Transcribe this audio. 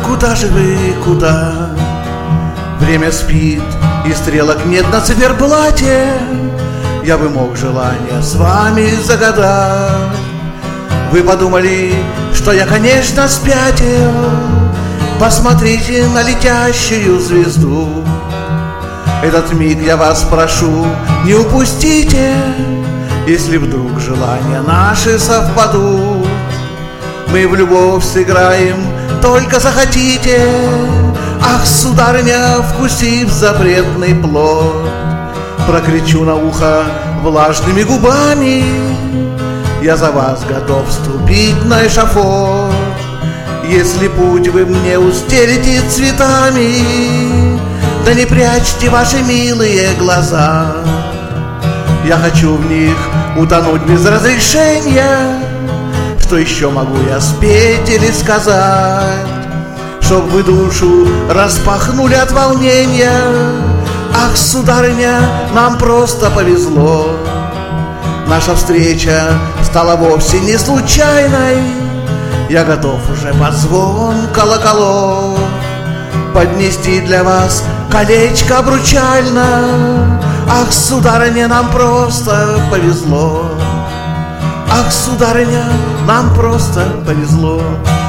куда же вы, куда? Время спит, и стрелок нет на циферблате. Я бы мог желание с вами загадать. Вы подумали, что я, конечно, спятил. Посмотрите на летящую звезду. Этот миг я вас прошу, не упустите. Если вдруг желания наши совпадут, мы в любовь сыграем, только захотите. Ах, сударыня, вкусив запретный плод, прокричу на ухо влажными губами: я за вас готов вступить на эшафот. Если путь вы мне устелите цветами, да не прячьте ваши милые глаза. Я хочу в них утонуть без разрешения. Что еще могу я спеть или сказать, чтоб вы душу распахнули от волнения? Ах, сударыня, нам просто повезло. Наша встреча стала вовсе не случайной. Я готов уже под звон колоколов поднести для вас колечко обручально. Ах, сударыня, нам просто повезло. Ах, сударыня, нам просто повезло.